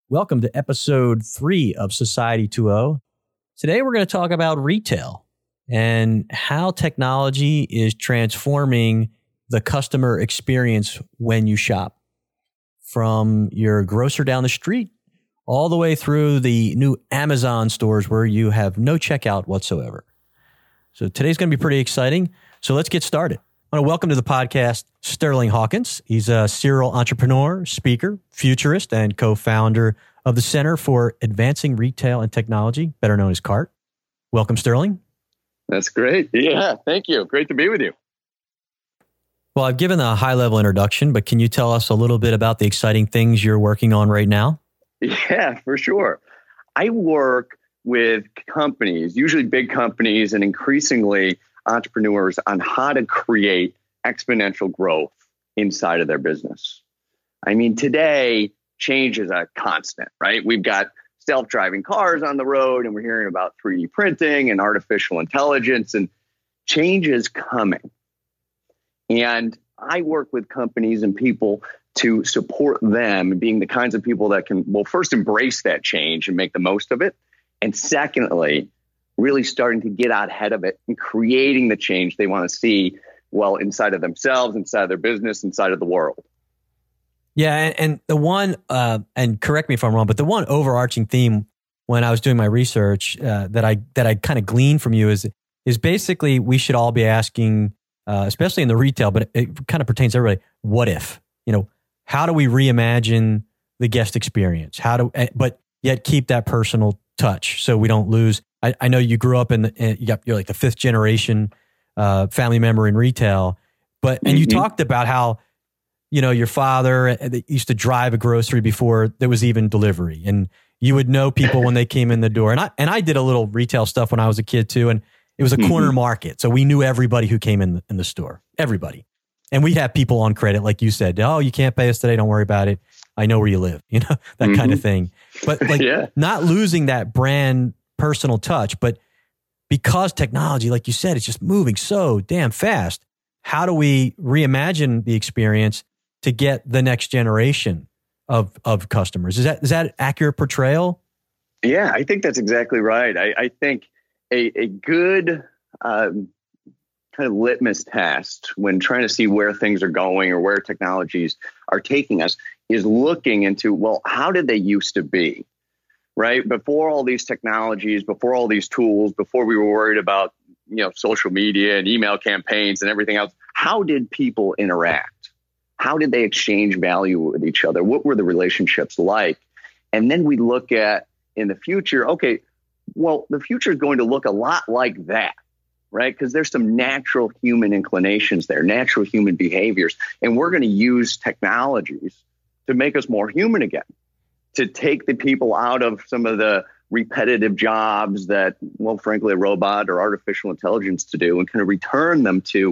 Welcome to episode 3 of Society 2.0. Today we're going to talk about retail and how technology is transforming the customer experience when you shop. From your grocer down the street all the way through the new Amazon stores where you have no checkout whatsoever. So today's going to be pretty exciting. So let's get started. I want to welcome to the podcast Sterling Hawkins. He's a serial entrepreneur, speaker, futurist, and co-founder of the Center for Advancing Retail and Technology, better known as CART. Welcome, Sterling. That's great. Yeah, thank you. Great to be with you. Well, I've given a high-level introduction, but can you tell us a little bit about the exciting things you're working on right now? Yeah, for sure. I work with companies, usually big companies, and increasingly entrepreneurs on how to create exponential growth inside of their business. I mean, today, change is a constant, right? We've got self-driving cars on the road, and we're hearing about 3D printing and artificial intelligence, and change is coming. And I work with companies and people to support them being the kinds of people that can, well, first embrace that change and make the most of it. And secondly, really starting to get out ahead of it and creating the change they want to see, well, inside of themselves, inside of their business, inside of the world. Yeah, and the one, and correct me if I'm wrong, but the one overarching theme when I was doing my research that I kind of gleaned from you is basically we should all be asking, especially in the retail, but it kind of pertains to everybody. What if? How do we reimagine the guest experience? But yet keep that personal touch so we don't lose. I know you grew up you're like the 5th generation family member in retail, and you talked about how your father used to drive a grocery before there was even delivery, and you would know people when they came in the door. And I did a little retail stuff when I was a kid too, and it was a corner market, so we knew everybody who came in the store, everybody. And we'd have people on credit, like you said. Oh, you can't pay us today. Don't worry about it. I know where you live. That kind of thing. But not losing that brand personal touch, but because technology, like you said, it's just moving so damn fast. How do we reimagine the experience to get the next generation of customers? Is that accurate portrayal? Yeah, I think that's exactly right. I think a good kind of litmus test when trying to see where things are going or where technologies are taking us is looking into, well, how did they used to be? Right? Before all these technologies, before all these tools, before we were worried about, social media and email campaigns and everything else, how did people interact? How did they exchange value with each other? What were the relationships like? And then we look at in the future, okay, well, the future is going to look a lot like that, right? Because there's some natural human inclinations there, natural human behaviors. And we're going to use technologies to make us more human again, to take the people out of some of the repetitive jobs that, well, frankly, a robot or artificial intelligence to do, and kind of return them to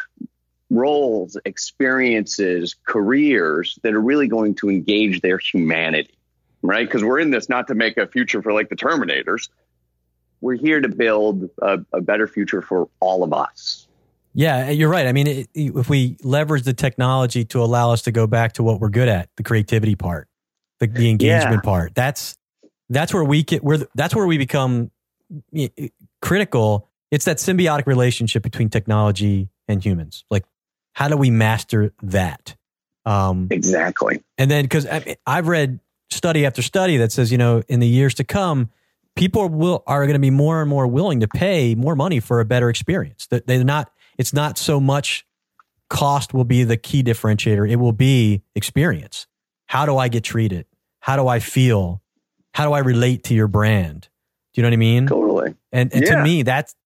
roles, experiences, careers that are really going to engage their humanity, right? Because we're in this not to make a future for like the Terminators. We're here to build a better future for all of us. Yeah, you're right. I mean, if we leverage the technology to allow us to go back to what we're good at, the creativity part, the engagement part, that's where we become critical. It's that symbiotic relationship between technology and humans. Like, how do we master that? Exactly. And then, because I've read study after study that says, in the years to come, people are going to be more and more willing to pay more money for a better experience. It's not so much cost will be the key differentiator. It will be experience. How do I get treated? How do I feel? How do I relate to your brand? Do you know what I mean? Totally. And to me,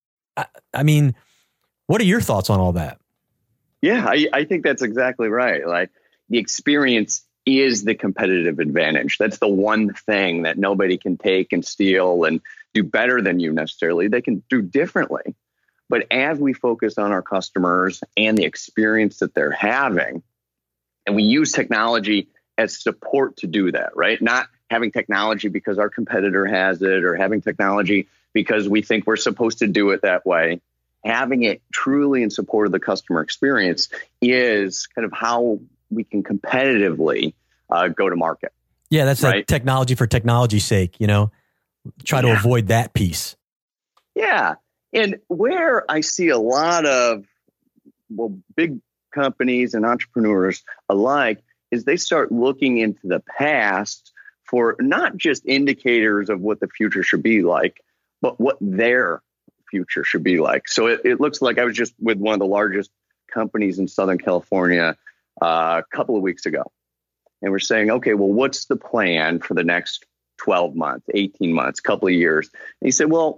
what are your thoughts on all that? Yeah, I think that's exactly right. Like, the experience is the competitive advantage. That's the one thing that nobody can take and steal and do better than you necessarily. They can do differently. But as we focus on our customers and the experience that they're having, and we use technology as support to do that, right? Not having technology because our competitor has it, or having technology because we think we're supposed to do it that way. Having it truly in support of the customer experience is kind of how we can competitively go to market. Yeah, that's right? like technology for technology's sake, try to avoid that piece. Yeah. And where I see a lot of, big companies and entrepreneurs alike is they start looking into the past for not just indicators of what the future should be like, but what their future should be like. So it looks like I was just with one of the largest companies in Southern California a couple of weeks ago. And we're saying, okay, well, what's the plan for the next 12 months, 18 months, couple of years? And he said, well,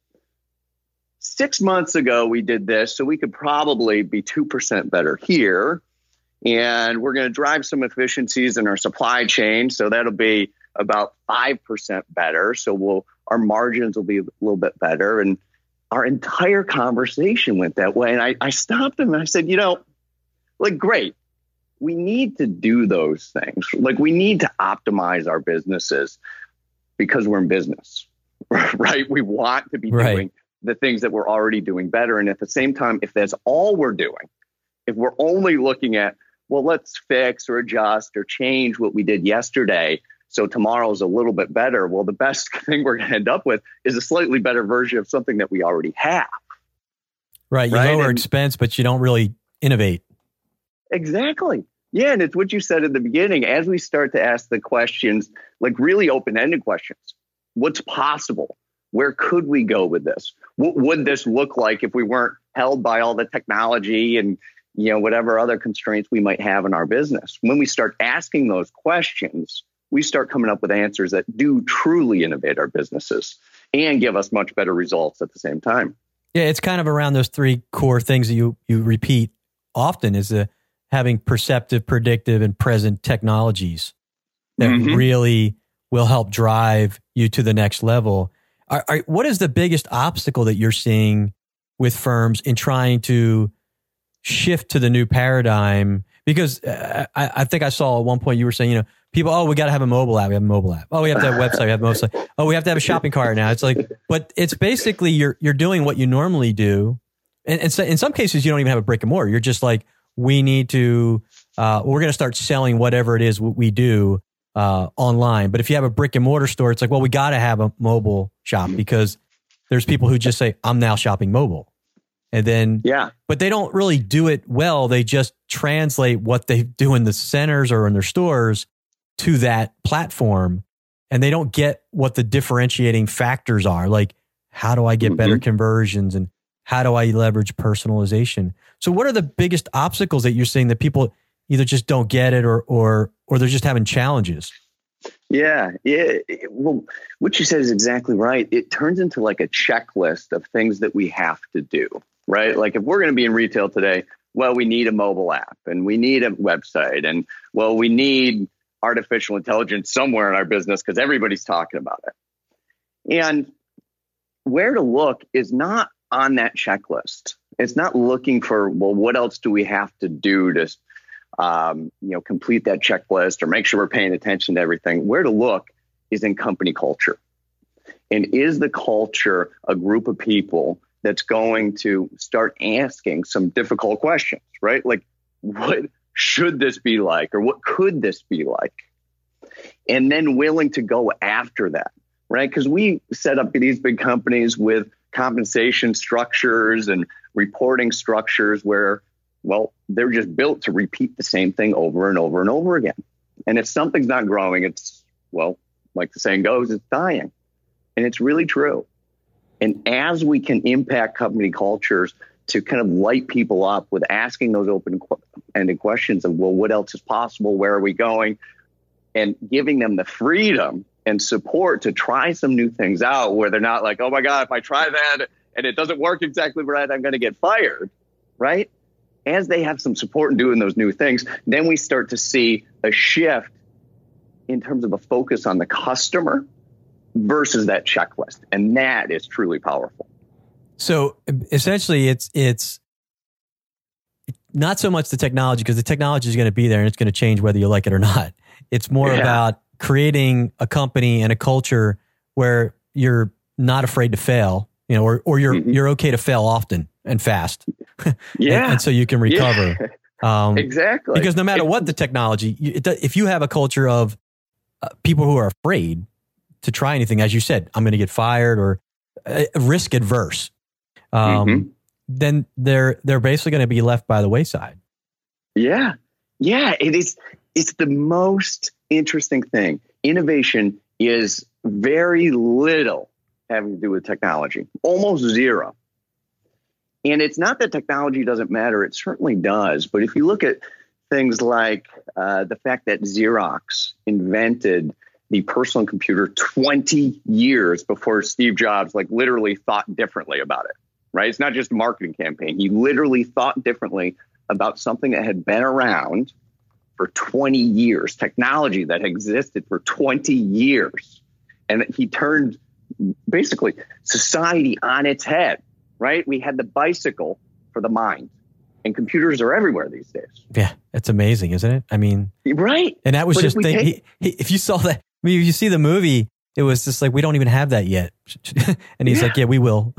6 months ago, we did this, so we could probably be 2% better here. And we're going to drive some efficiencies in our supply chain. So that'll be about 5% better. So our margins will be a little bit better. And our entire conversation went that way. And I stopped him and I said, great. We need to do those things. Like, we need to optimize our businesses because we're in business, right? We want to be doing the things that we're already doing better. And at the same time, if that's all we're doing, if we're only looking at, well, let's fix or adjust or change what we did yesterday so tomorrow's a little bit better, well, the best thing we're going to end up with is a slightly better version of something that we already have. Right. You lower expense, but you don't really innovate. Exactly. Yeah. And it's what you said at the beginning. As we start to ask the questions, like really open-ended questions, what's possible? Where could we go with this? What would this look like if we weren't held by all the technology and, whatever other constraints we might have in our business? When we start asking those questions, we start coming up with answers that do truly innovate our businesses and give us much better results at the same time. Yeah, it's kind of around those three core things that you repeat often is having perceptive, predictive, and present technologies that really will help drive you to the next level. What is the biggest obstacle that you're seeing with firms in trying to shift to the new paradigm? Because I think I saw at one point you were saying, people, we got to have a mobile app. We have a mobile app. Oh, we have to have a website. We have a website. Oh, we have to have a shopping cart now. It's like, but it's basically you're doing what you normally do. And so in some cases, you don't even have a brick and mortar. You're just like, we need to, we're going to start selling whatever it is we do online. But if you have a brick and mortar store, it's like, well, we got to have a mobile shop because there's people who just say, I'm now shopping mobile. And then, but they don't really do it well. They just translate what they do in the centers or in their stores to that platform. And they don't get what the differentiating factors are. Like, how do I get better conversions and how do I leverage personalization? So what are the biggest obstacles that you're seeing that people either just don't get it or they're just having challenges? Yeah. Well, what you said is exactly right. It turns into like a checklist of things that we have to do, right? Like if we're going to be in retail today, well, we need a mobile app and we need a website and well, we need artificial intelligence somewhere in our business because everybody's talking about it. And where to look is not on that checklist. It's not looking for, well, what else do we have to do to complete that checklist or make sure we're paying attention to everything. Where to look is in company culture. And is the culture a group of people that's going to start asking some difficult questions, right? Like, what should this be like? Or what could this be like? And then willing to go after that, right? Because we set up these big companies with compensation structures and reporting structures where, well, they're just built to repeat the same thing over and over and over again. And if something's not growing, it's, well, like the saying goes, it's dying. And it's really true. And as we can impact company cultures to kind of light people up with asking those open-ended questions of, well, what else is possible? Where are we going? And giving them the freedom and support to try some new things out where they're not like, oh my God, if I try that and it doesn't work exactly right, I'm going to get fired, right? As they have some support in doing those new things, then we start to see a shift in terms of a focus on the customer versus that checklist. And that is truly powerful. So essentially it's not so much the technology, because the technology is going to be there and it's going to change whether you like it or not. It's more about creating a company and a culture where you're not afraid to fail, or you're okay to fail often and fast. And so you can recover. Exactly. Because no matter what the technology, if you have a culture of people who are afraid to try anything, as you said, I'm going to get fired or risk adverse, then they're basically going to be left by the wayside. Yeah. Yeah. It's the most interesting thing. Innovation is very little having to do with technology, almost zero. And it's not that technology doesn't matter. It certainly does. But if you look at things like the fact that Xerox invented the personal computer 20 years before Steve Jobs, like, literally thought differently about it, right? It's not just a marketing campaign. He literally thought differently about something that had been around for 20 years, technology that existed for 20 years. And he turned basically society on its head, right? We had the bicycle for the mind, and computers are everywhere these days. Yeah, it's amazing, isn't it? I mean, right. And that was just if you saw that, I mean, if you see the movie, it was just like, we don't even have that yet. And he's like, yeah, we will.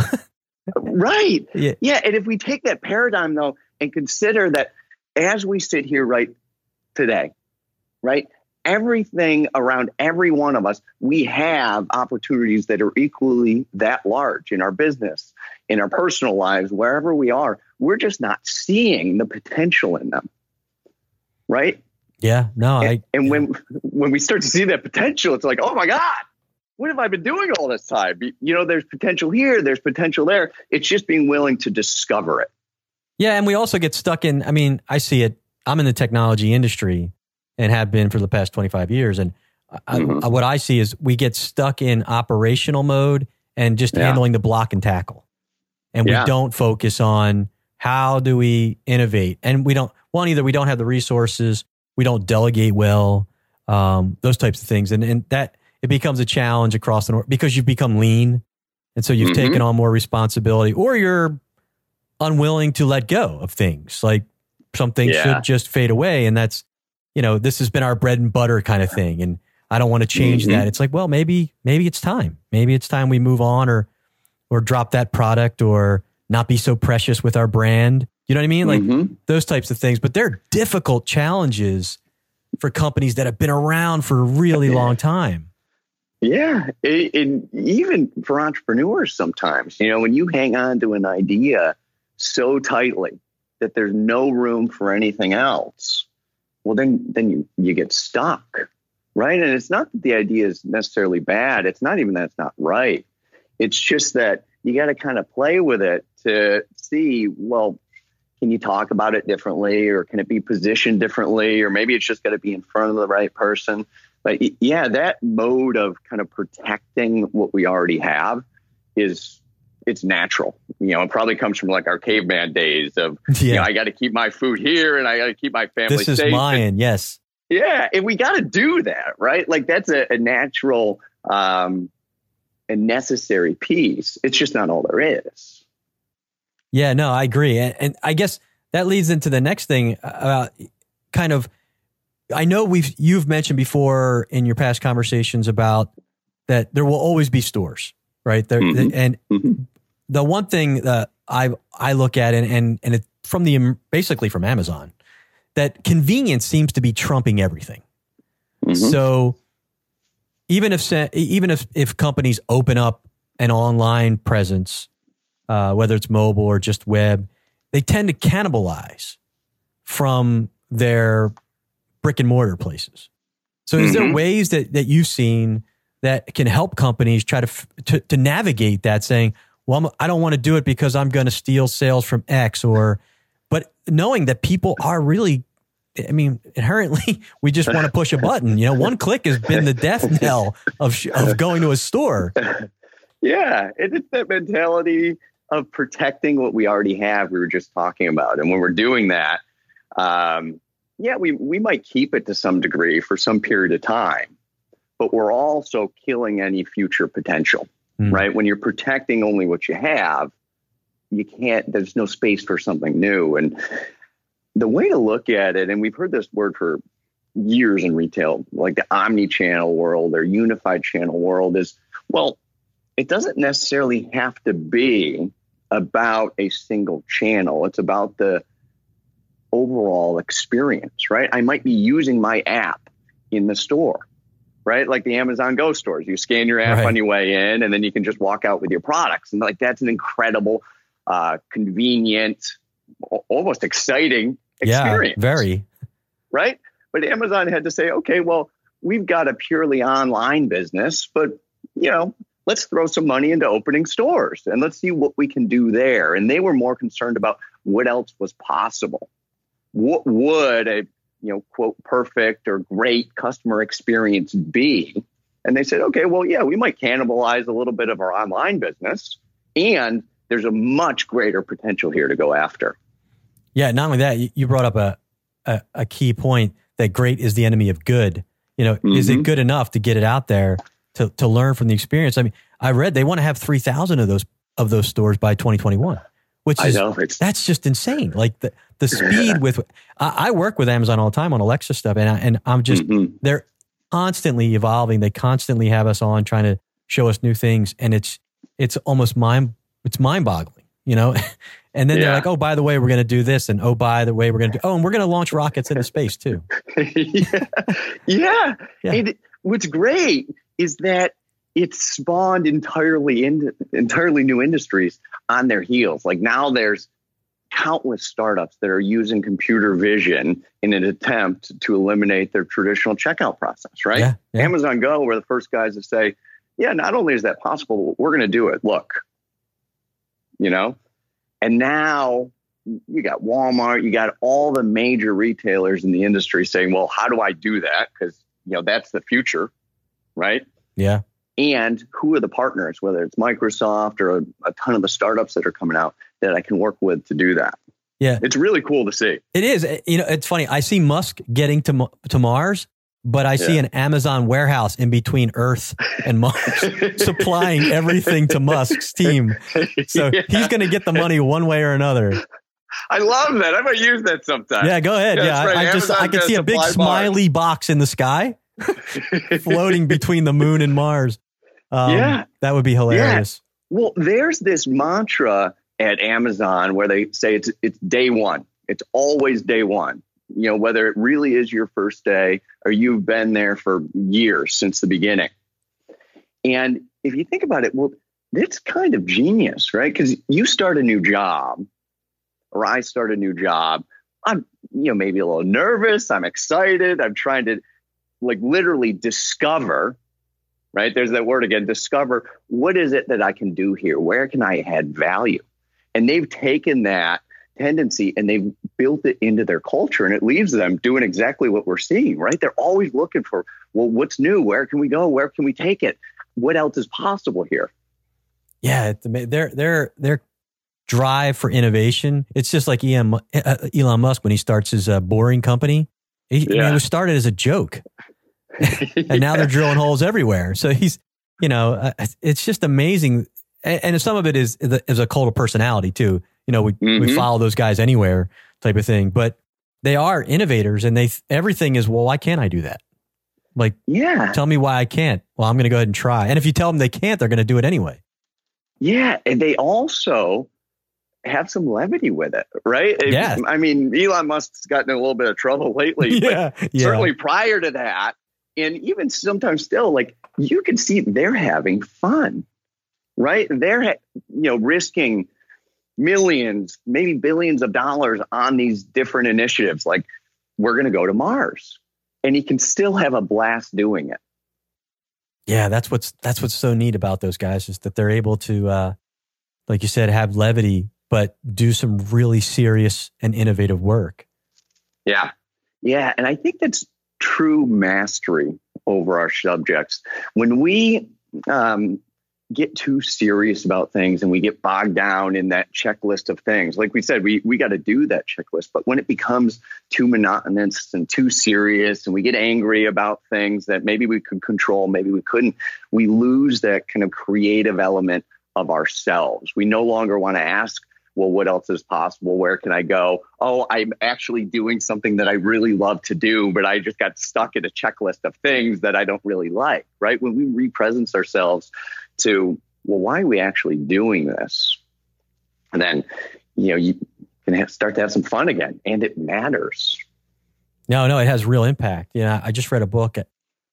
Right. Yeah. And if we take that paradigm, though, and consider that as we sit here right today, right, everything around every one of us, we have opportunities that are equally that large in our business, in our personal lives, wherever we are. We're just not seeing the potential in them. Right. Yeah. No. And when we start to see that potential, it's like, oh my God, what have I been doing all this time? You know, there's potential here, there's potential there. It's just being willing to discover it. Yeah. And we also get stuck in, I mean, I see it. I'm in the technology industry and have been for the past 25 years. And what I see is we get stuck in operational mode and just handling the block and tackle. And we don't focus on how do we innovate. And we don't, either we don't have the resources, we don't delegate well, those types of things. And that it becomes a challenge across the because you've become lean. And so you've taken on more responsibility, or you're unwilling to let go of things. Like some things should just fade away. And that's, you know, this has been our bread and butter kind of thing. And I don't want to change that. It's like, well, maybe it's time. Maybe it's time we move on or drop that product or not be so precious with our brand. You know what I mean? Like those types of things. But they're difficult challenges for companies that have been around for a really long time. Yeah. And even for entrepreneurs sometimes, you know, when you hang on to an idea so tightly that there's no room for anything else, well, then you get stuck, right? And it's not that the idea is necessarily bad. It's not even that it's not right. It's just that you got to kind of play with it to see, well, can you talk about it differently, or can it be positioned differently? Or maybe it's just got to be in front of the right person. But yeah, that mode of kind of protecting what we already have it's natural. You know, it probably comes from like our caveman days of, you know, I got to keep my food here and I got to keep my family safe. This is mine. Yes. Yeah. And we got to do that, right? Like that's a natural, a necessary piece. It's just not all there is. Yeah, no, I agree. And I guess that leads into the next thing about kind of, I know you've mentioned before in your past conversations about that there will always be stores, right? And the one thing that I look at and it basically from Amazon, that convenience seems to be trumping everything. So even if companies open up an online presence, whether it's mobile or just web, they tend to cannibalize from their brick and mortar places. So is there ways that you've seen that can help companies try to navigate that, saying, well, I don't want to do it because I'm going to steal sales from X, but knowing that people are really, I mean, inherently, we just want to push a button. You know, one click has been the death knell of going to a store. Yeah, it's that mentality of protecting what we already have. We were just talking about, and when we're doing that, we might keep it to some degree for some period of time, but we're also killing any future potential, right? When you're protecting only what you have, there's no space for something new. And the way to look at it, and we've heard this word for years in retail, like the omni-channel world or unified channel world, is, well, it doesn't necessarily have to be about a single channel. It's about the overall experience, right? I might be using my app in the store, right? Like the Amazon Go stores. You scan your app on your way in, and then you can just walk out with your products. And like, that's an incredible, convenient, almost exciting experience. Yeah, very. Right? But Amazon had to say, okay, well, we've got a purely online business, but, let's throw some money into opening stores and let's see what we can do there. And they were more concerned about what else was possible. What would a, quote, perfect or great customer experience be? And they said, okay, well, yeah, we might cannibalize a little bit of our online business, and there's a much greater potential here to go after. Yeah, not only that, you brought up a key point that great is the enemy of good. Is it good enough to get it out there to learn from the experience? I mean, I read they want to have 3,000 of those stores by 2021, which is, that's just insane. Like the speed with, I work with Amazon all the time on Alexa stuff, and I'm just, they're constantly evolving. They constantly have us on trying to show us new things. And it's almost mind boggling, And then they're like, oh, by the way, we're going to do this. And oh, by the way, we're going to do, and we're going to launch rockets into space too. Yeah. And what's great is that it's spawned entirely new industries on their heels. Like now there's countless startups that are using computer vision in an attempt to eliminate their traditional checkout process, right? Yeah. Amazon Go were the first guys to say, yeah, not only is that possible, we're going to do it. Look, and now you got Walmart, you got all the major retailers in the industry saying, well, how do I do that? Because, that's the future, right? Yeah. And who are the partners, whether it's Microsoft or a ton of the startups that are coming out that I can work with to do that? Yeah. It's really cool to see. It is. It's funny. I see Musk getting to Mars, but I see an Amazon warehouse in between Earth and Mars supplying everything to Musk's team. So he's going to get the money one way or another. I love that. I might use that sometime. Yeah, go ahead. Yeah, right. I can see a big smiley box in the sky floating between the moon and Mars. That would be hilarious. Yeah. Well, there's this mantra at Amazon where they say it's day one. It's always day one. Whether it really is your first day or you've been there for years since the beginning. And if you think about it, well, it's kind of genius, right? Because you start a new job, or I start a new job. I'm, maybe a little nervous. I'm excited. I'm trying to literally discover, right? There's that word again, discover. What is it that I can do here? Where can I add value? And they've taken that tendency and they've built it into their culture, and it leaves them doing exactly what we're seeing, right? They're always looking for, well, what's new? Where can we go? Where can we take it? What else is possible here? Yeah, their drive for innovation. It's just like Elon Musk when he starts his boring company. It was started as a joke, and now they're drilling holes everywhere. So he's, it's just amazing. And some of it is a cult of personality too. We follow those guys anywhere type of thing, but they are innovators, and everything is, well, why can't I do that? Tell me why I can't. Well, I'm going to go ahead and try. And if you tell them they can't, they're going to do it anyway. Yeah. And they also have some levity with it, right? Yeah. I mean, Elon Musk's gotten in a little bit of trouble lately, but certainly prior to that, and even sometimes still, you can see they're having fun, right? They're, risking millions, maybe billions of dollars on these different initiatives. Like, we're going to go to Mars, and he can still have a blast doing it. Yeah, that's what's so neat about those guys, is that they're able to, like you said, have levity, but do some really serious and innovative work. Yeah. Yeah. And I think that's true mastery over our subjects. When we get too serious about things and we get bogged down in that checklist of things, like we said, we got to do that checklist. But when it becomes too monotonous and too serious, and we get angry about things that maybe we could control, maybe we couldn't, we lose that kind of creative element of ourselves. We no longer want to ask, well, what else is possible? Where can I go? Oh, I'm actually doing something that I really love to do, but I just got stuck in a checklist of things that I don't really like, right? When we represent ourselves to, well, why are we actually doing this? And then, you can start to have some fun again, and it matters. No, it has real impact. I just read a book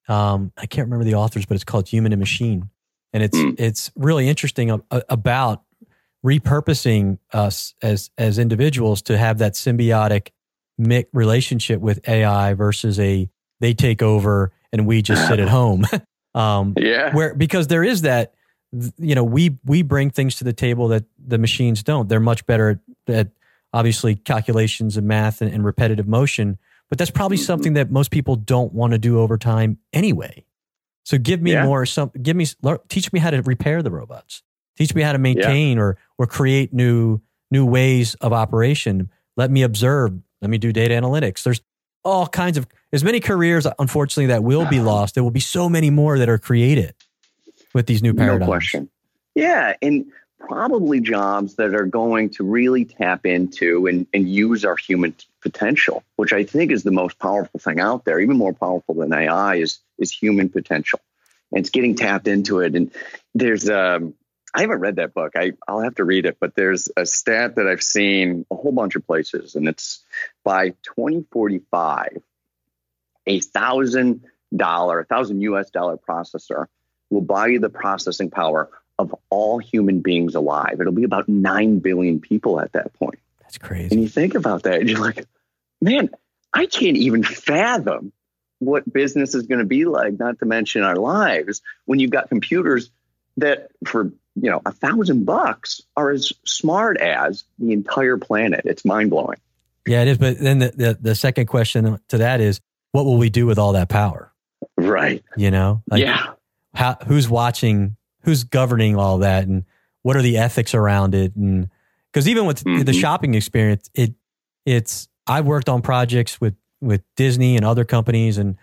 I can't remember the authors, but it's called Human and Machine. And it's really interesting about repurposing us as individuals to have that symbiotic relationship with AI versus they take over and we just sit at home. Because there is that, we bring things to the table that the machines don't. They're much better at obviously calculations and math and repetitive motion, but that's probably something that most people don't want to do over time anyway. So give me teach me how to repair the robots. Teach me how to maintain or create new ways of operation. Let me observe. Let me do data analytics. There's all kinds of, as many careers, unfortunately, that will be lost. There will be so many more that are created with these new paradigms. No question. Yeah. And probably jobs that are going to really tap into and use our human potential, which I think is the most powerful thing out there, even more powerful than AI is human potential. And it's getting tapped into it. And there's, I haven't read that book. I'll have to read it, but there's a stat that I've seen a whole bunch of places, and it's by 2045, $1,000 US dollar processor will buy you the processing power of all human beings alive. It'll be about 9 billion people at that point. That's crazy. And you think about that, and you're like, man, I can't even fathom what business is going to be like, not to mention our lives, when you've got computers that for $1,000 are as smart as the entire planet. It's mind-blowing. Yeah, it is. But then the second question to that is, what will we do with all that power? Right. Who's watching, who's governing all that, and what are the ethics around it? And because even with the shopping experience, I've worked on projects with Disney and other companies, and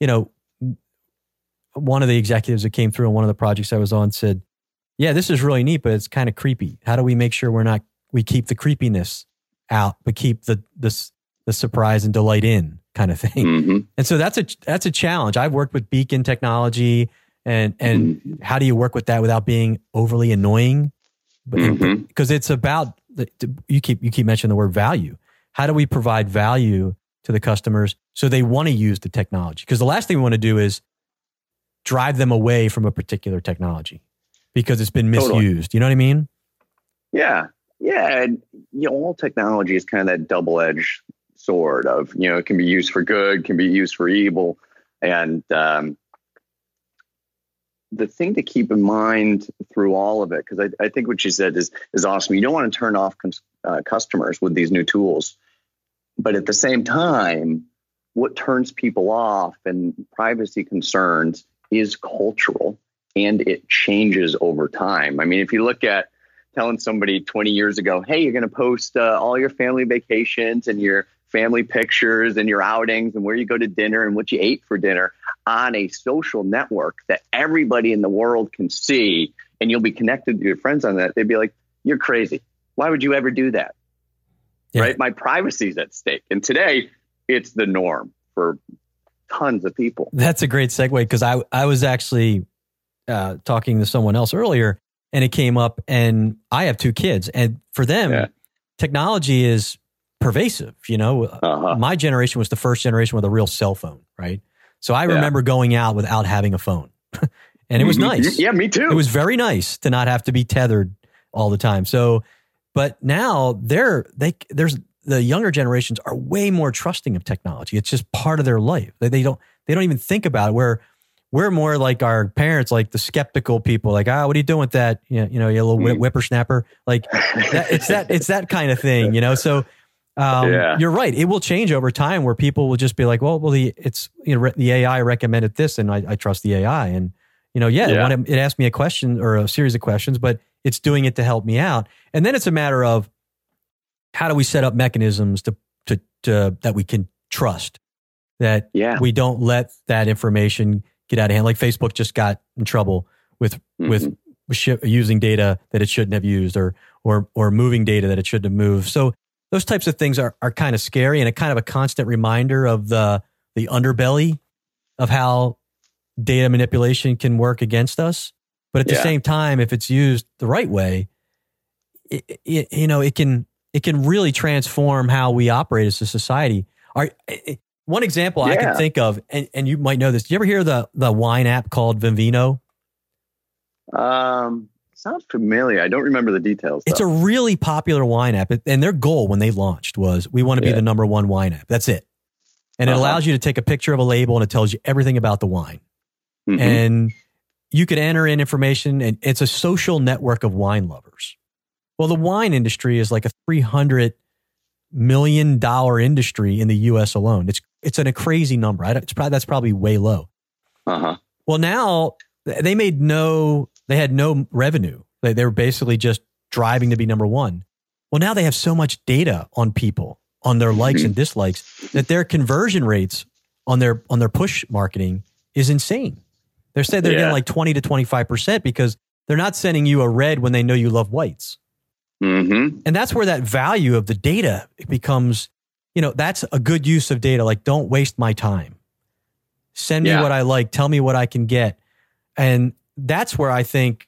one of the executives that came through on one of the projects I was on said, yeah, this is really neat, but it's kind of creepy. How do we make sure we keep the creepiness out, but keep the surprise and delight in, kind of thing? Mm-hmm. And so that's a challenge. I've worked with beacon technology, and how do you work with that without being overly annoying? Because it's about you keep mentioning the word value. How do we provide value to the customers so they want to use the technology? Because the last thing we want to do is drive them away from a particular technology because it's been misused. Totally. You know what I mean? Yeah. Yeah. And, all technology is kind of that double-edged sword of, it can be used for good, can be used for evil. And the thing to keep in mind through all of it, because I think what you said is awesome. You don't want to turn off customers with these new tools. But at the same time, what turns people off and privacy concerns is cultural, and it changes over time. I mean, if you look at telling somebody 20 years ago, hey, you're going to post all your family vacations and your family pictures and your outings and where you go to dinner and what you ate for dinner on a social network that everybody in the world can see, and you'll be connected to your friends on that, they'd be like, you're crazy. Why would you ever do that? Yeah. Right? My privacy is at stake. And today it's the norm for tons of people. That's a great segue, because I was actually talking to someone else earlier, and it came up, and I have 2 kids, and for them, technology is pervasive. My generation was the first generation with a real cell phone, right? So I remember going out without having a phone, and it was nice. Yeah, me too. It was very nice to not have to be tethered all the time. So, but now there's the younger generations are way more trusting of technology. It's just part of their life. They don't even think about it. We're more like our parents, like the skeptical people, like, what are you doing with that? You little whippersnapper. Like it's that kind of thing, So you're right. It will change over time, where people will just be like, the AI recommended this, and I trust the AI, and it asked me a question or a series of questions, but it's doing it to help me out. And then it's a matter of, how do we set up mechanisms to that we can trust, that we don't let that information get out of hand. Like Facebook just got in trouble with using data that it shouldn't have used, or moving data that it shouldn't have moved. So those types of things are kind of scary, and a kind of a constant reminder of the underbelly of how data manipulation can work against us. But at the same time, if it's used the right way, it can really transform how we operate as a society. One example I can think of, and you might know this. Do you ever hear the wine app called Vivino? Sounds familiar. I don't remember the details, though. It's a really popular wine app. And their goal when they launched was, we want to be the number one wine app. That's it. And it allows you to take a picture of a label and it tells you everything about the wine. Mm-hmm. And you could enter in information, and it's a social network of wine lovers. Well, the wine industry is like a $300 million industry in the U.S. alone. It's a crazy number. That's probably way low. Well, now they had no revenue. They were basically just driving to be number one. Well, now they have so much data on people, on their likes and dislikes, that their conversion rates on their push marketing is insane. They're saying they're getting like 20 to 25% because they're not sending you a red when they know you love whites. Mm-hmm. And that's where that value of the data becomes, that's a good use of data. Like, don't waste my time. Send me what I like. Tell me what I can get. And that's where I think,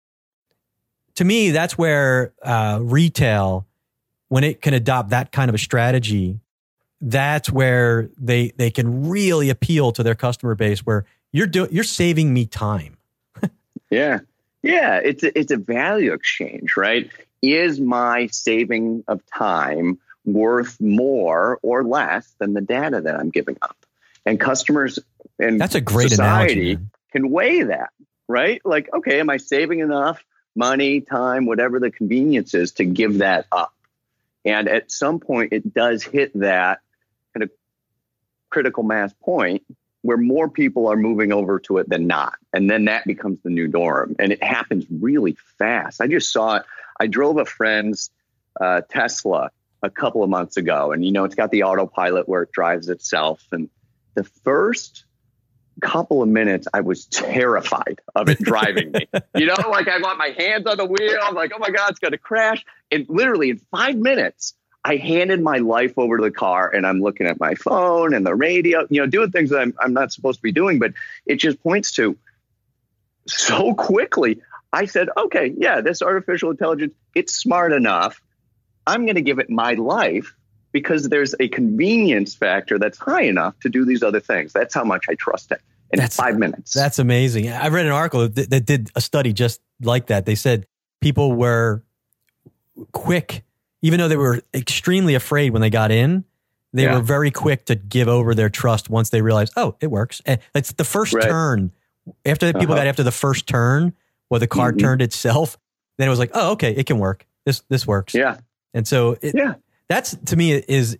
to me, that's where retail, when it can adopt that kind of a strategy, that's where they can really appeal to their customer base, where you're saving me time. Yeah. It's a value exchange, right? Is my saving of time worth more or less than the data that I'm giving up? And customers and that's a great society analogy, can weigh that, right? Like, okay, am I saving enough money, time, whatever the convenience is, to give that up? And at some point, it does hit that kind of critical mass point where more people are moving over to it than not. And then that becomes the new norm. And it happens really fast. I just saw it. I drove a friend's Tesla a couple of months ago. And, it's got the autopilot where it drives itself. And the first couple of minutes, I was terrified of it driving me. Like, I got my hands on the wheel. I'm like, oh my God, it's going to crash. And literally in 5 minutes, I handed my life over to the car, and I'm looking at my phone and the radio, doing things that I'm not supposed to be doing. But it just points to, so quickly, I said, okay, this artificial intelligence, it's smart enough. I'm going to give it my life because there's a convenience factor that's high enough to do these other things. That's how much I trust it. In 5 minutes. That's amazing. I read an article that did a study just like that. They said people were quick, even though they were extremely afraid when they got in, they were very quick to give over their trust once they realized, oh, it works. And that's the first turn. After people got after the first turn, where the car turned itself, then it was like, oh, okay, it can work. This works. Yeah. And so that's, to me, is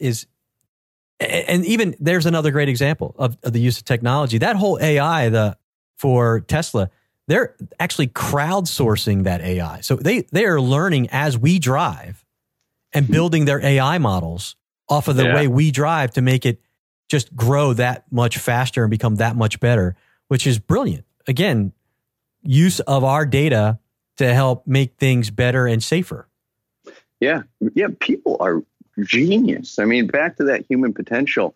and even there's another great example of the use of technology. That whole AI, for Tesla, they're actually crowdsourcing that AI. So they are learning as we drive and building their AI models off of the way we drive to make it just grow that much faster and become that much better, which is brilliant. Again, use of our data to help make things better and safer. Yeah. People are genius. I mean, back to that human potential.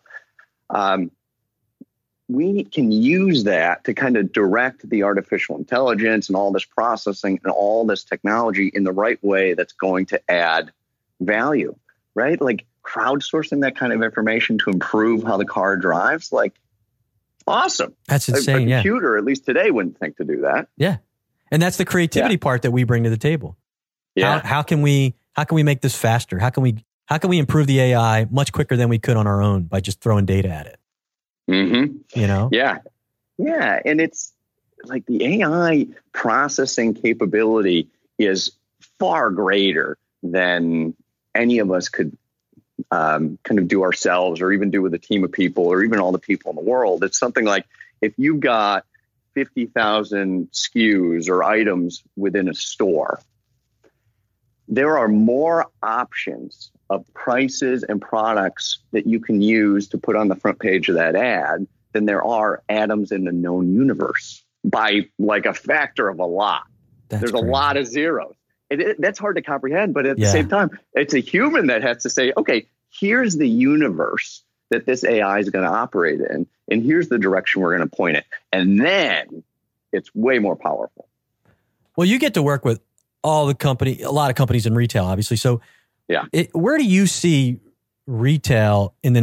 We can use that to kind of direct the artificial intelligence and all this processing and all this technology in the right way that's going to add value, right? Like crowdsourcing that kind of information to improve how the car drives, like, awesome. That's insane. A computer, at least today, wouldn't think to do that. Yeah. And that's the creativity part that we bring to the table. Yeah. How can we make this faster? How can we improve the AI much quicker than we could on our own by just throwing data at it? Mm-hmm. Yeah. And it's like the AI processing capability is far greater than any of us could kind of do ourselves, or even do with a team of people, or even all the people in the world. It's something like, if you've got 50,000 SKUs or items within a store, there are more options of prices and products that you can use to put on the front page of that ad than there are atoms in the known universe, by like a factor of a lot. There's crazy. A lot of zeros. That's hard to comprehend, but at the same time, it's a human that has to say, okay, here's the universe that this AI is going to operate in, and here's the direction we're going to point it. And then it's way more powerful. Well, you get to work with a lot of companies in retail, obviously. So where do you see retail in the next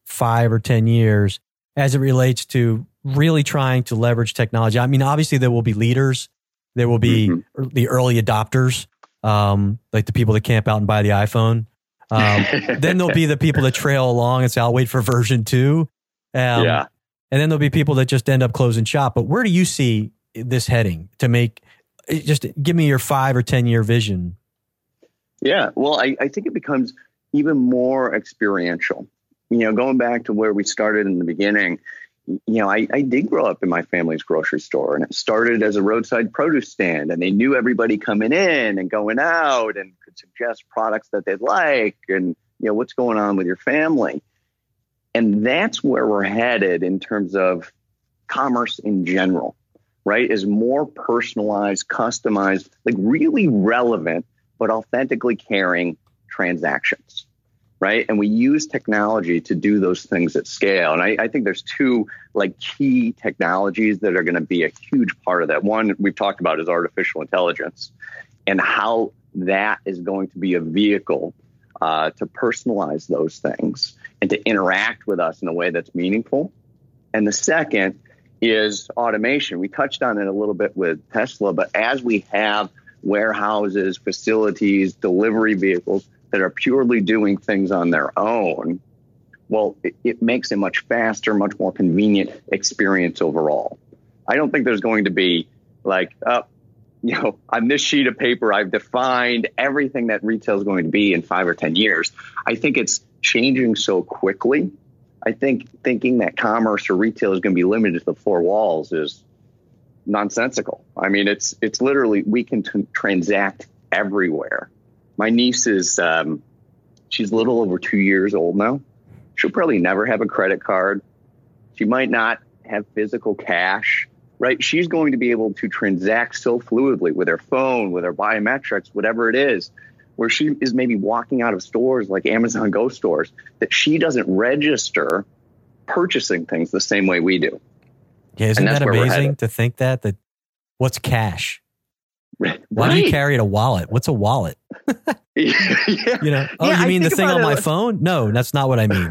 5 or 10 years as it relates to really trying to leverage technology? I mean, obviously there will be leaders. There will be the early adopters, like the people that camp out and buy the iPhone. Then there'll be the people that trail along and say, I'll wait for version 2. And then there'll be people that just end up closing shop. But where do you see this heading to make, just give me your 5 or 10 year vision? Yeah, well, I think it becomes even more experiential. Going back to where we started in the beginning, I did grow up in my family's grocery store, and it started as a roadside produce stand, and they knew everybody coming in and going out and could suggest products that they'd like and, what's going on with your family. And that's where we're headed in terms of commerce in general, right? Is more personalized, customized, like really relevant, but authentically caring transactions. Right. And we use technology to do those things at scale. And I think there's 2 key technologies that are going to be a huge part of that. One we've talked about is artificial intelligence and how that is going to be a vehicle to personalize those things and to interact with us in a way that's meaningful. And the second is automation. We touched on it a little bit with Tesla, but as we have warehouses, facilities, delivery vehicles that are purely doing things on their own, well, it makes a much faster, much more convenient experience overall. I don't think there's going to be on this sheet of paper, I've defined everything that retail is going to be in 5 or 10 years. I think it's changing so quickly. I think thinking that commerce or retail is going to be limited to the 4 walls is nonsensical. I mean, it's literally, we can transact everywhere. My niece is, she's a little over 2 years old now. She'll probably never have a credit card. She might not have physical cash, right? She's going to be able to transact so fluidly with her phone, with her biometrics, whatever it is, where she is maybe walking out of stores like Amazon Go stores, that she doesn't register purchasing things the same way we do. Yeah, isn't that amazing to think that what's cash? Why do you carry it a wallet? What's a wallet? Yeah. You mean the thing on my phone? No, that's not what I mean.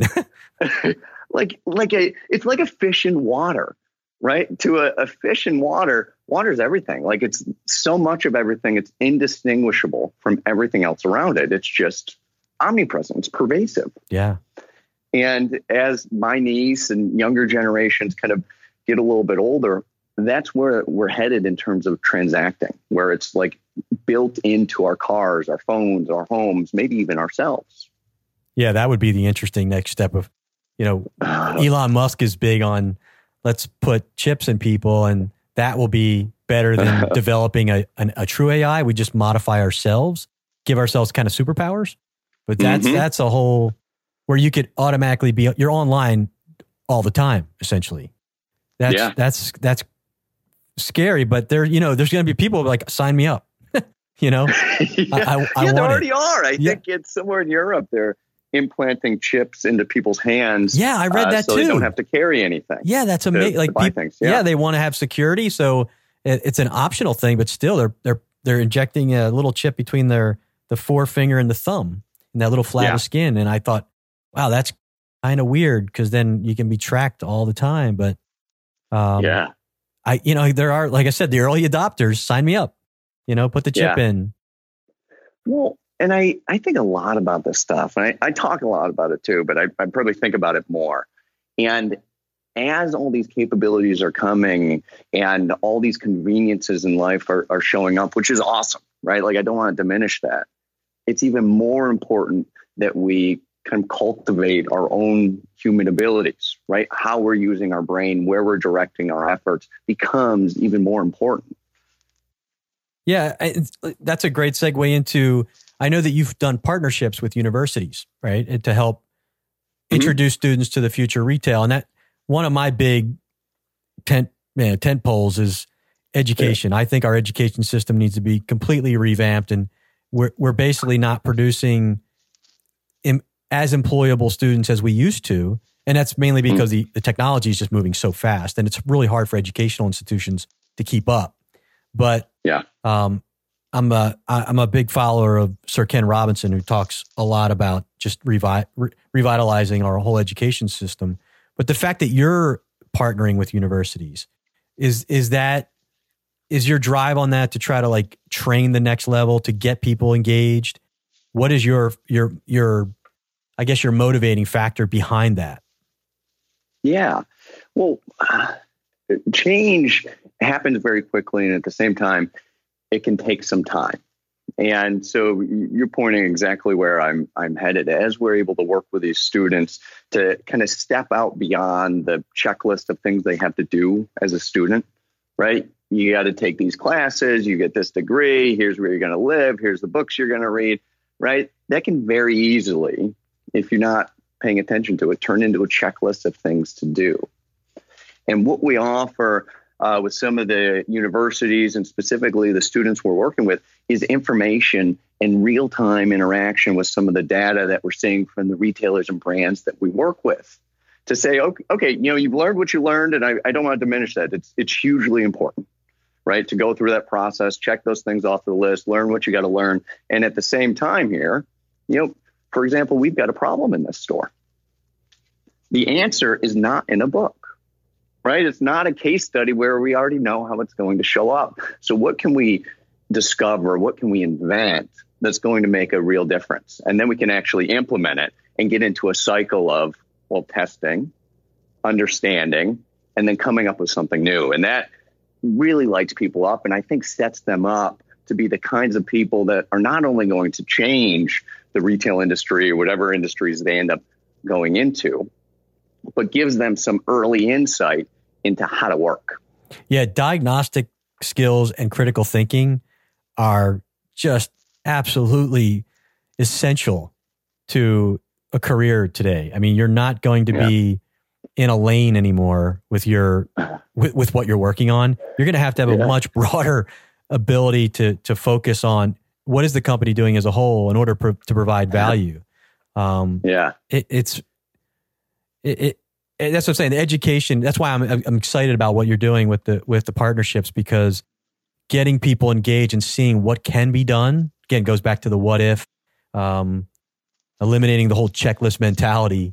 It's like a fish in water, right? To a fish in water, water's everything. Like, it's so much of everything. It's indistinguishable from everything else around it. It's just omnipresent. It's pervasive. Yeah. And as my niece and younger generations kind of get a little bit older, that's where we're headed in terms of transacting, where it's like built into our cars, our phones, our homes, maybe even ourselves. Yeah, that would be the interesting next step of, Elon Musk is big on let's put chips in people, and that will be better than developing a true AI. We just modify ourselves, give ourselves kind of superpowers. But that's a whole where you could automatically you're online all the time, essentially. That's scary, but there's going to be people like, sign me up. I there already are. I think it's somewhere in Europe. They're implanting chips into people's hands. Yeah, I read that so too. They don't have to carry anything. Yeah, that's amazing. Like, buy things. Yeah. They want to have security, so it's an optional thing. But still, they're injecting a little chip between the forefinger and the thumb in that little flap of skin. And I thought, wow, that's kind of weird, because then you can be tracked all the time. But there are, like I said, the early adopters. Sign me up. Put the chip in. Well, and I think a lot about this stuff. And I talk a lot about it too, but I probably think about it more. And as all these capabilities are coming and all these conveniences in life are showing up, which is awesome, right? Like, I don't want to diminish that. It's even more important that we kind of cultivate our own human abilities, right? How we're using our brain, where we're directing our efforts becomes even more important. Yeah, that's a great segue into, I know that you've done partnerships with universities, right? To help introduce students to the future of retail. And that one of my big tent poles is education. I think our education system needs to be completely revamped, and we're basically not producing as employable students as we used to. And that's mainly because the technology is just moving so fast, and it's really hard for educational institutions to keep up. But I'm a big follower of Sir Ken Robinson, who talks a lot about just revitalizing our whole education system. But the fact that you're partnering with universities, is your drive on that to try to like train the next level, to get people engaged? What is your I guess your motivating factor behind that? Yeah. Well, change happens very quickly, and at the same time, it can take some time. And so you're pointing exactly where I'm headed. As we're able to work with these students to kind of step out beyond the checklist of things they have to do as a student, right? You got to take these classes, you get this degree, here's where you're going to live, here's the books you're going to read, right? That can very easily, if you're not paying attention to it, turn into a checklist of things to do. And what we offer with some of the universities, and specifically the students we're working with, is information and real-time interaction with some of the data that we're seeing from the retailers and brands that we work with, to say, okay, you've learned what you learned, and I don't want to diminish that. It's hugely important, right? To go through that process, check those things off the list, learn what you got to learn. And at the same time here, for example, we've got a problem in this store. The answer is not in a book. Right? It's not a case study where we already know how it's going to show up. So what can we discover? What can we invent that's going to make a real difference? And then we can actually implement it and get into a cycle of, testing, understanding, and then coming up with something new. And that really lights people up, and I think sets them up to be the kinds of people that are not only going to change the retail industry or whatever industries they end up going into, but gives them some early insight into how to work. Yeah, diagnostic skills and critical thinking are just absolutely essential to a career today. I mean, you're not going to be in a lane anymore with with what you're working on. You're going to have a much broader ability to focus on what is the company doing as a whole in order to provide value. That's what I'm saying. The education. That's why I'm excited about what you're doing with the partnerships, because getting people engaged and seeing what can be done, again, goes back to the what if, eliminating the whole checklist mentality.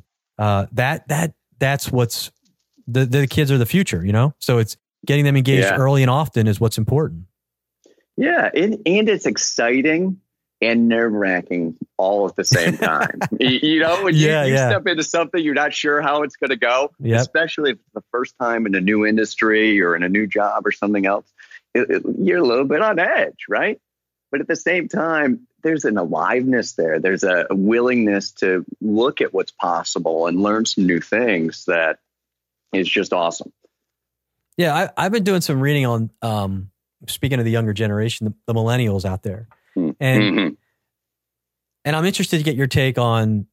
That's what's the kids are the future, So it's getting them engaged early and often is what's important. Yeah, and it's exciting and nerve-wracking all at the same time. When you step into something, you're not sure how it's going to go, especially if it's the first time in a new industry or in a new job or something else. You're a little bit on edge, right? But at the same time, there's an aliveness there. There's a willingness to look at what's possible and learn some new things that is just awesome. Yeah, I've been doing some reading on, speaking of the younger generation, the millennials out there. And I'm interested to get your take on,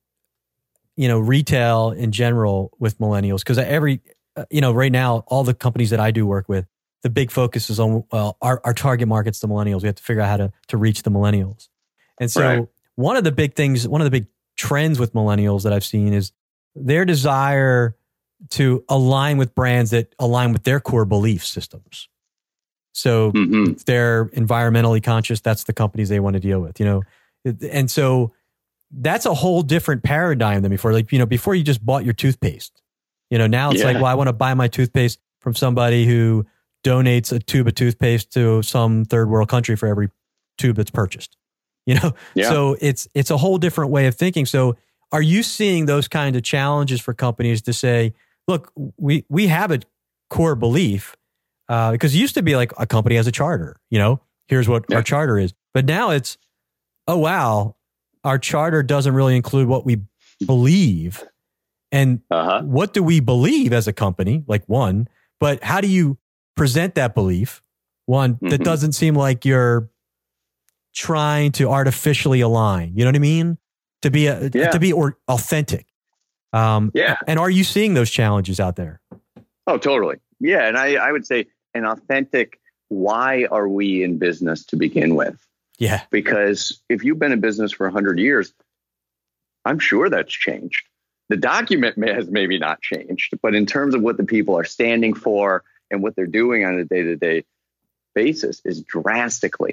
retail in general with millennials, because right now, all the companies that I do work with, the big focus is on our target market's the millennials. We have to figure out how to reach the millennials. And so one of the big trends with millennials that I've seen is their desire to align with brands that align with their core belief systems. So if they're environmentally conscious, that's the companies they want to deal with, And so that's a whole different paradigm than before. Like, before you just bought your toothpaste, now it's like, well, I want to buy my toothpaste from somebody who donates a tube of toothpaste to some third world country for every tube that's purchased, So it's a whole different way of thinking. So are you seeing those kind of challenges for companies to say, look, we have a core belief, because it used to be like a company has a charter, here's what our charter is. But now it's, oh, wow, our charter doesn't really include what we believe. And what do we believe as a company? Like, one, but how do you present that belief? One, that doesn't seem like you're trying to artificially align. You know what I mean? To be authentic. And are you seeing those challenges out there? Oh, totally. Yeah. And I would say an authentic, why are we in business to begin with? Yeah. Because if you've been in business for 100 years, I'm sure that's changed. The document has maybe not changed, but in terms of what the people are standing for and what they're doing on a day-to-day basis is drastically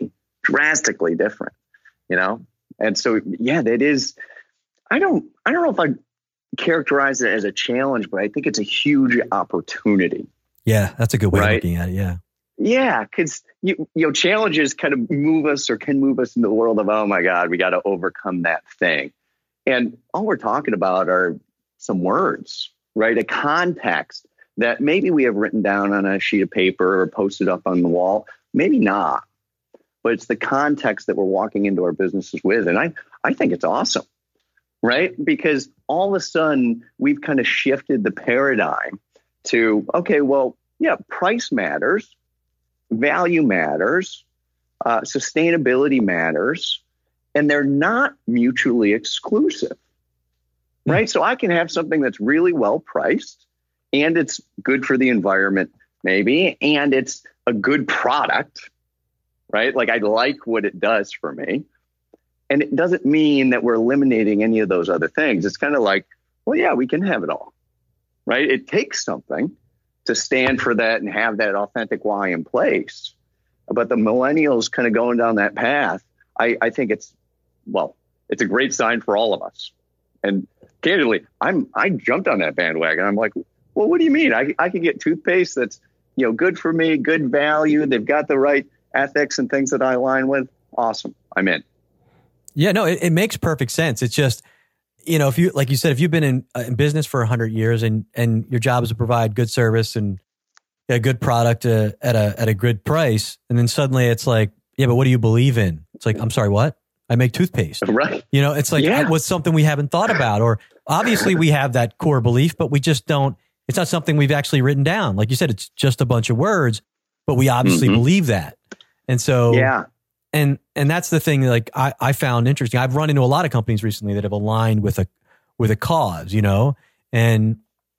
drastically different, you know? And so, yeah, that is, I don't know if I characterize it as a challenge, but I think it's a huge opportunity. Yeah, that's a good way of looking at it. Yeah. Yeah, because challenges kind of move us or can move us into the world of, oh my God, we got to overcome that thing. And all we're talking about are some words, right? A context that maybe we have written down on a sheet of paper or posted up on the wall, maybe not. But it's the context that we're walking into our businesses with. And I think it's awesome, right? Because all of a sudden we've kind of shifted the paradigm to, okay, well, yeah, price matters, value matters, sustainability matters, and they're not mutually exclusive, right? So I can have something that's really well priced and it's good for the environment, maybe, and it's a good product, right? Like I like what it does for me. And it doesn't mean that we're eliminating any of those other things. It's kind of like, well, yeah, we can have it all, right? It takes something to stand for that and have that authentic why in place. But the millennials kind of going down that path, I think it's a great sign for all of us. And candidly, I jumped on that bandwagon. I'm like, well, what do you mean? I can get toothpaste that's, good for me, good value. They've got the right ethics and things that I align with. Awesome. I'm in. Yeah, no, it makes perfect sense. It's just, if you, like you said, if you've been in business for 100 years and your job is to provide good service and a good product at a good price, and then suddenly it's like, yeah, but what do you believe in? It's like, I'm sorry, what? I make toothpaste. Right. It's like, what's something we haven't thought about? Or obviously we have that core belief, but we just don't, it's not something we've actually written down. Like you said, it's just a bunch of words, but we obviously believe that. And so, and that's the thing, like I found interesting. I've run into a lot of companies recently that have aligned with a cause, and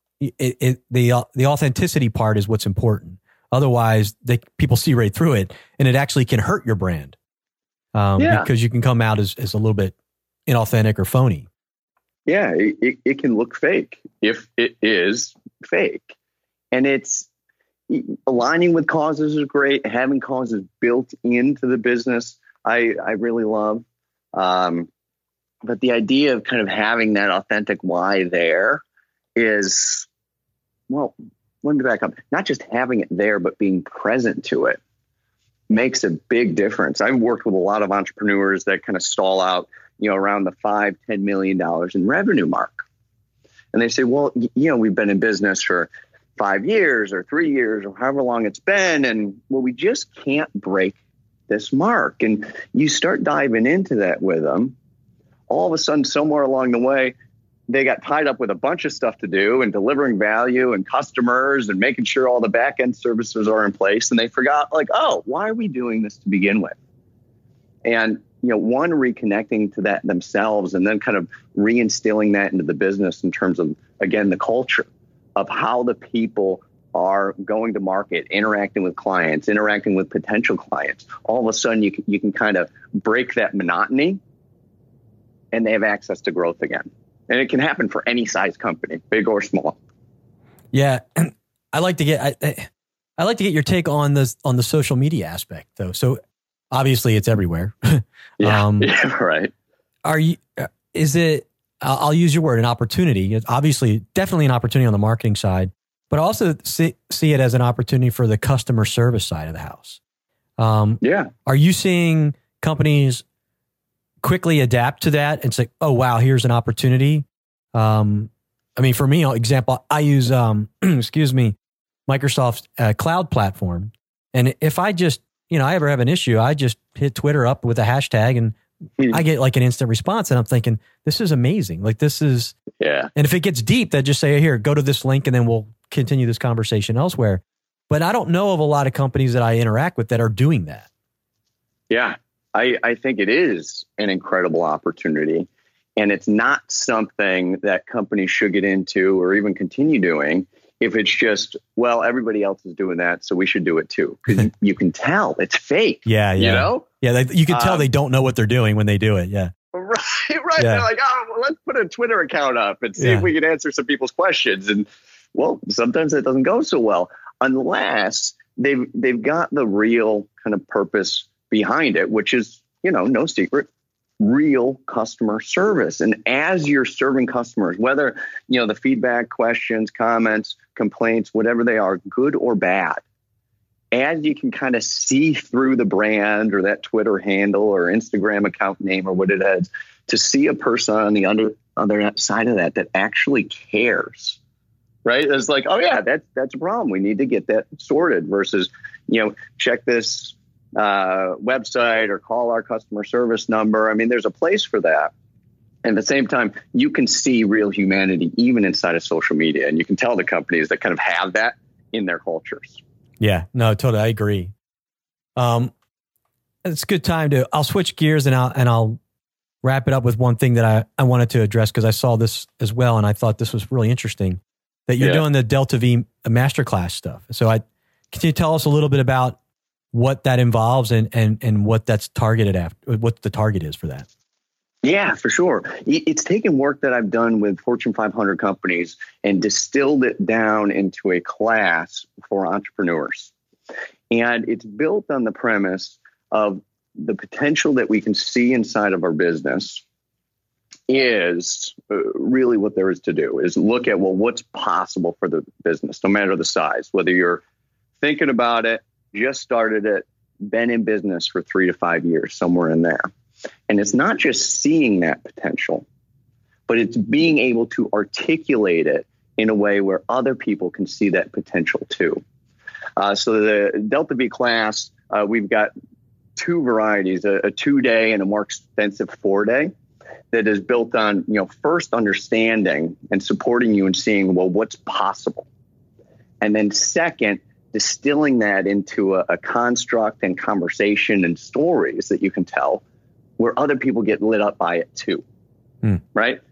the authenticity part is what's important. Otherwise, people see right through it, and it actually can hurt your brand because you can come out as a little bit inauthentic or phony. Yeah, it can look fake if it is fake. And it's aligning with causes is great. Having causes built into the business, I really love. But the idea of kind of having that authentic why there is, well, let me back up. Not just having it there, but being present to it makes a big difference. I've worked with a lot of entrepreneurs that kind of stall out, around the $5-10 million in revenue mark. And they say, well, we've been in business for 5 years or 3 years or however long it's been. And well, we just can't break this mark. And you start diving into that with them. All of a sudden, somewhere along the way, they got tied up with a bunch of stuff to do and delivering value and customers and making sure all the back end services are in place. And they forgot, like, oh, why are we doing this to begin with? And, one, reconnecting to that themselves and then kind of reinstilling that into the business in terms of, again, the culture of how the people are going to market, interacting with clients, interacting with potential clients. All of a sudden, you can kind of break that monotony and they have access to growth again. And it can happen for any size company, big or small. Yeah. I like to get your take on the social media aspect though. So obviously it's everywhere. Yeah, right. I'll use your word, an opportunity. It's obviously definitely an opportunity on the marketing side, but also see it as an opportunity for the customer service side of the house. Are you seeing companies quickly adapt to that and say, oh, wow, here's an opportunity? For me, example, I use, Microsoft's cloud platform. And if I just, I ever have an issue, I just hit Twitter up with a hashtag and I get like an instant response. And I'm thinking, this is amazing. Like this is, and if it gets deep, they just say, here, go to this link and then we'll continue this conversation elsewhere. But I don't know of a lot of companies that I interact with that are doing that. Yeah. I think it is an incredible opportunity, and it's not something that companies should get into or even continue doing if it's just, well, everybody else is doing that, so we should do it too. Because you can tell it's fake. Yeah. You can tell they don't know what they're doing when they do it. Yeah. Right. Yeah. They're like, oh, well, let's put a Twitter account up and see if we can answer some people's questions. And well, sometimes that doesn't go so well unless they've got the real kind of purpose behind it, which is, no secret, real customer service. And as you're serving customers, whether, the feedback, questions, comments, complaints, whatever they are, good or bad, as you can kind of see through the brand or that Twitter handle or Instagram account name or what it is, to see a person on the other side of that actually cares, right? It's like, oh yeah, that's a problem. We need to get that sorted versus, check this website or call our customer service number. I mean, there's a place for that. And at the same time, you can see real humanity even inside of social media. And you can tell the companies that kind of have that in their cultures. Yeah, no, totally. I agree. It's a good time I'll switch gears and I'll wrap it up with one thing that I wanted to address because I saw this as well. And I thought this was really interesting that you're doing the Delta V masterclass stuff. So can you tell us a little bit about what that involves and what that's targeted at, what the target is for that? Yeah, for sure. It's taken work that I've done with Fortune 500 companies and distilled it down into a class for entrepreneurs. And it's built on the premise of the potential that we can see inside of our business is really what there is to do, is look at, what's possible for the business, no matter the size, whether you're thinking about it, just started it, been in business for 3 to 5 years, somewhere in there. And it's not just seeing that potential, but it's being able to articulate it in a way where other people can see that potential too. So the Delta V class, we've got 2 varieties, a 2-day and a more extensive 4-day that is built on, first understanding and supporting you and seeing, what's possible. And then second, distilling that into a construct and conversation and stories that you can tell where other people get lit up by it too. Right?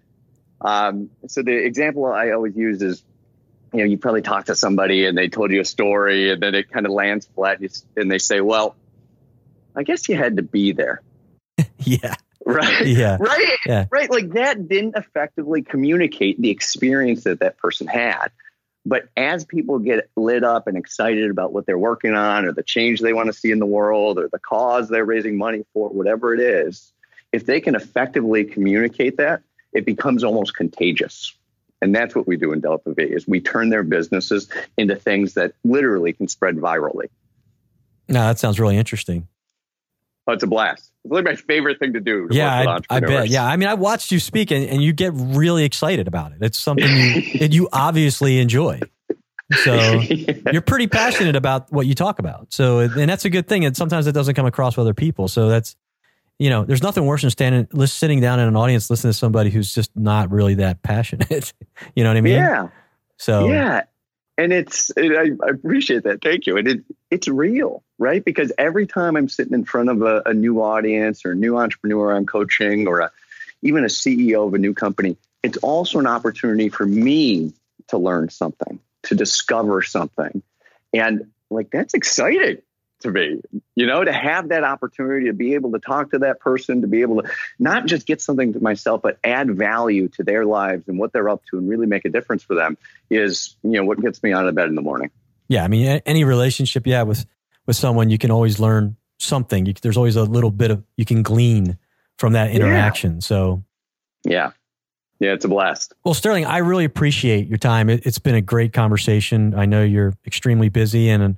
So the example I always use is, you probably talk to somebody and they told you a story and then it kind of lands flat and they say, well, I guess you had to be there. Yeah. Right. Yeah. Right. Yeah. Right. Like that didn't effectively communicate the experience that person had. But as people get lit up and excited about what they're working on or the change they want to see in the world or the cause they're raising money for, whatever it is, if they can effectively communicate that, it becomes almost contagious. And that's what we do in Delta V, is we turn their businesses into things that literally can spread virally. No, that sounds really interesting. Oh, it's a blast. It's like my favorite thing to do. I bet. Yeah. I mean, I watched you speak and you get really excited about it. It's something that you obviously enjoy. So you're pretty passionate about what you talk about. So, and that's a good thing. And sometimes it doesn't come across with other people. So that's, there's nothing worse than sitting down in an audience, listening to somebody who's just not really that passionate. You know what I mean? Yeah. So, yeah. And I appreciate that. Thank you. And it's real, right? Because every time I'm sitting in front of a new audience or a new entrepreneur I'm coaching or even a CEO of a new company, it's also an opportunity for me to learn something, to discover something. And that's exciting to me, to have that opportunity to be able to talk to that person, to be able to not just get something to myself, but add value to their lives and what they're up to and really make a difference for them is, what gets me out of bed in the morning. Yeah. I mean, any relationship, with someone, you can always learn something. There's always a little bit of, you can glean from that interaction. Yeah. So yeah, it's a blast. Well, Sterling, I really appreciate your time. It's been a great conversation. I know you're extremely busy and,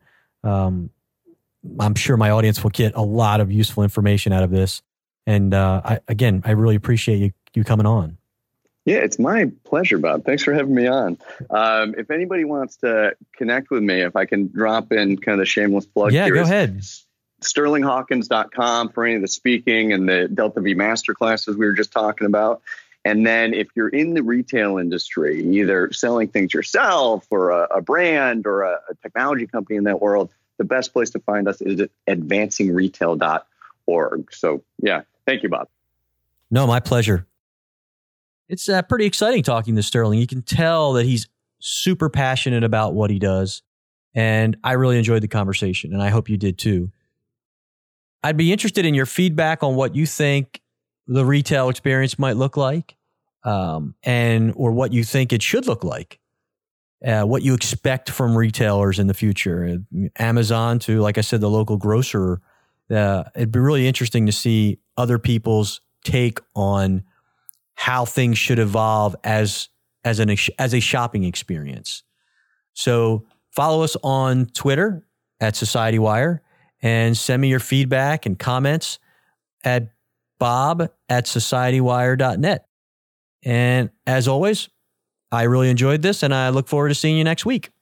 I'm sure my audience will get a lot of useful information out of this. And I really appreciate you coming on. Yeah, it's my pleasure, Bob. Thanks for having me on. If anybody wants to connect with me, if I can drop in kind of the shameless plug here. Yeah, go ahead. SterlingHawkins.com for any of the speaking and the Delta V masterclasses we were just talking about. And then if you're in the retail industry, either selling things yourself or a brand or a technology company in that world, the best place to find us is at advancingretail.org. So yeah, thank you, Bob. No, my pleasure. It's pretty exciting talking to Sterling. You can tell that he's super passionate about what he does. And I really enjoyed the conversation, and I hope you did too. I'd be interested in your feedback on what you think the retail experience might look like, or what you think it should look like. What you expect from retailers in the future. Amazon to, like I said, the local grocer it'd be really interesting to see other people's take on how things should evolve as a shopping experience. So follow us on Twitter at SocietyWire and send me your feedback and comments at bob@societywire.net. And as always, I really enjoyed this and I look forward to seeing you next week.